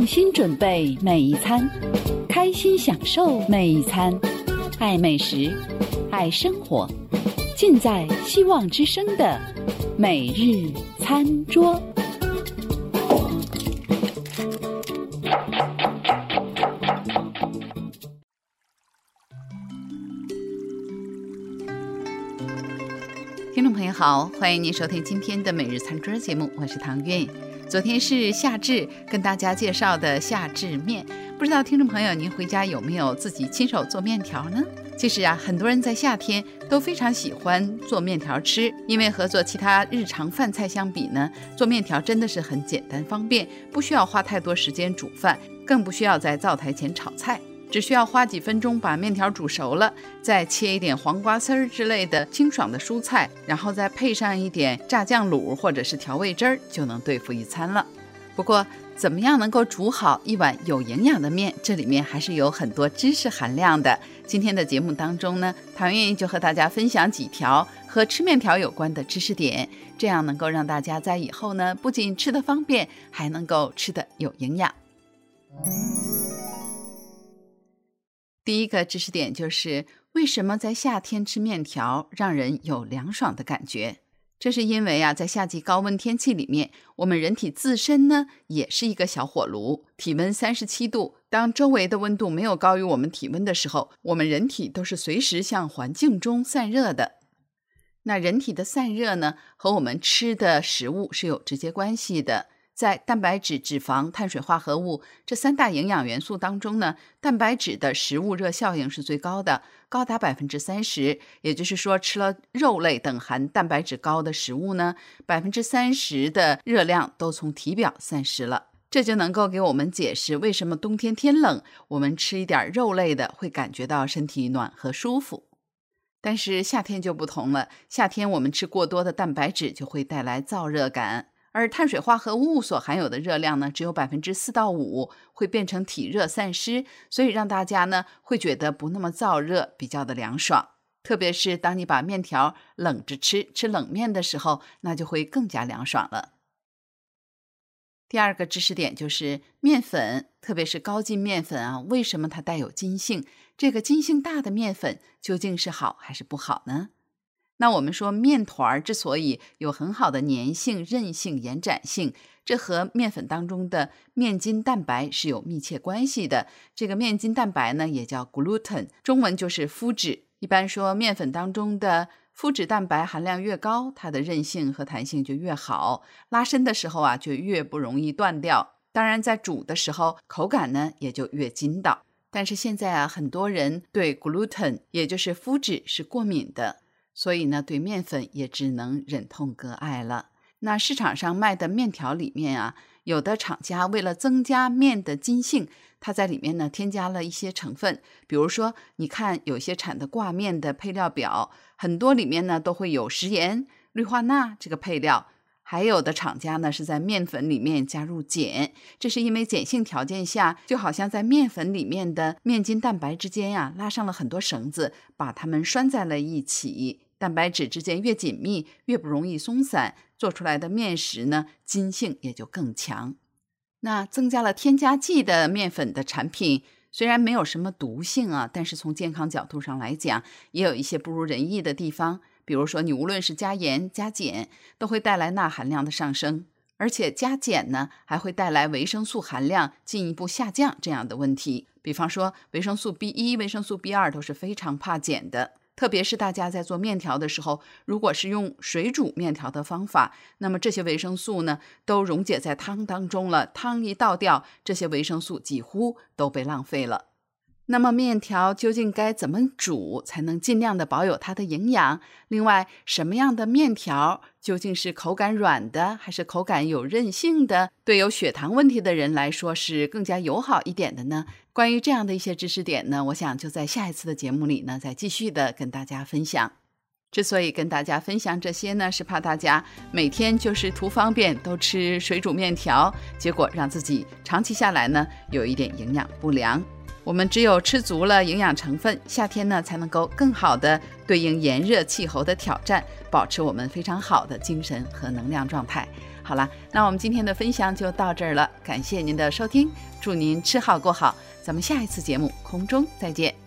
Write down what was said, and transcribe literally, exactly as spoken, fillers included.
用心准备每一餐，开心享受每一餐，爱美食，爱生活，尽在希望之声的每日餐桌。听众朋友好，欢迎您收听今天的每日餐桌节目，我是唐韵。昨天是夏至，跟大家介绍的夏至面，不知道听众朋友您回家有没有自己亲手做面条呢？其实啊，很多人在夏天都非常喜欢做面条吃，因为和做其他日常饭菜相比呢，做面条真的是很简单方便，不需要花太多时间煮饭，更不需要在灶台前炒菜，只需要花几分钟把面条煮熟了，再切一点黄瓜丝儿之类的清爽的蔬菜，然后再配上一点炸酱卤或者是调味汁儿，就能对付一餐了。不过怎么样能够煮好一碗有营养的面，这里面还是有很多知识含量的。今天的节目当中呢，唐韵就和大家分享几条和吃面条有关的知识点，这样能够让大家在以后呢，不仅吃得方便，还能够吃得有营养。第一个知识点就是为什么在夏天吃面条让人有凉爽的感觉。这是因为啊，在夏季高温天气里面，我们人体自身呢也是一个小火炉，体温三十七度，当周围的温度没有高于我们体温的时候，我们人体都是随时向环境中散热的。那人体的散热呢，和我们吃的食物是有直接关系的。在蛋白质、脂肪、碳水化合物这三大营养元素当中呢，蛋白质的食物热效应是最高的，高达 百分之三十， 也就是说吃了肉类等含蛋白质高的食物呢， 百分之三十 的热量都从体表散失了。这就能够给我们解释为什么冬天天冷，我们吃一点肉类的会感觉到身体暖和舒服。但是夏天就不同了，夏天我们吃过多的蛋白质就会带来燥热感，而碳水化合物所含有的热量呢，只有 百分之四到五 会变成体热散失，所以让大家呢会觉得不那么燥热，比较的凉爽。特别是当你把面条冷着吃，吃冷面的时候，那就会更加凉爽了。第二个知识点就是面粉，特别是高筋面粉啊，为什么它带有筋性？这个筋性大的面粉究竟是好还是不好呢？那我们说面团之所以有很好的粘性、韧性、延展性，这和面粉当中的面筋蛋白是有密切关系的。这个面筋蛋白呢也叫 gluten， 中文就是麸质。一般说面粉当中的麸质蛋白含量越高，它的韧性和弹性就越好，拉伸的时候啊就越不容易断掉。当然在煮的时候口感呢也就越筋道。但是现在啊，很多人对 gluten 也就是麸质是过敏的，所以呢，对面粉也只能忍痛割爱了。那市场上卖的面条里面啊，有的厂家为了增加面的筋性，它在里面呢添加了一些成分。比如说，你看有些产的挂面的配料表，很多里面呢都会有食盐、氯化钠这个配料。还有的厂家呢是在面粉里面加入碱，这是因为碱性条件下，就好像在面粉里面的面筋蛋白之间呀、啊、拉上了很多绳子，把它们拴在了一起。蛋白质之间越紧密，越不容易松散，做出来的面食呢，筋性也就更强。那增加了添加剂的面粉的产品，虽然没有什么毒性啊，但是从健康角度上来讲，也有一些不如人意的地方。比如说，你无论是加盐、加碱，都会带来钠含量的上升，而且加碱呢，还会带来维生素含量进一步下降这样的问题。比方说，维生素 B 一、维生素 B 二 都是非常怕碱的。特别是大家在做面条的时候，如果是用水煮面条的方法，那么这些维生素呢，都溶解在汤当中了，汤一倒掉，这些维生素几乎都被浪费了。那么面条究竟该怎么煮才能尽量的保有它的营养？另外，什么样的面条究竟是口感软的，还是口感有韧性的，对有血糖问题的人来说是更加友好一点的呢？关于这样的一些知识点呢，我想就在下一次的节目里呢，再继续的跟大家分享。之所以跟大家分享这些呢，是怕大家每天就是图方便都吃水煮面条，结果让自己长期下来呢，有一点营养不良。我们只有吃足了营养成分，夏天呢才能够更好的对应炎热气候的挑战，保持我们非常好的精神和能量状态。 好了，那我们今天的分享就到这儿了，感谢您的收听，祝您吃好过好，咱们下一次节目空中再见。